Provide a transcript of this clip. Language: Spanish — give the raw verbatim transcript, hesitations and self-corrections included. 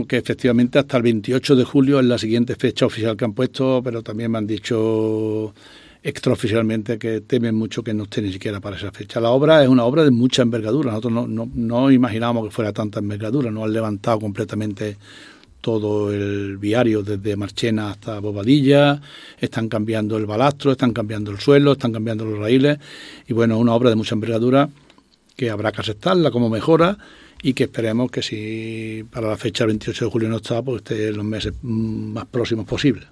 Que efectivamente hasta el veintiocho de julio es la siguiente fecha oficial que han puesto, pero también me han dicho extraoficialmente que temen mucho que no esté ni siquiera para esa fecha. La obra es una obra de mucha envergadura, nosotros no, no, no imaginábamos que fuera tanta envergadura, no han levantado completamente todo el viario desde Marchena hasta Bobadilla, están cambiando el balastro, están cambiando el suelo, están cambiando los raíles, y bueno, es una obra de mucha envergadura que habrá que aceptarla como mejora, y que esperemos que si para la fecha del veintiocho de julio no está, pues esté en los meses más próximos posibles.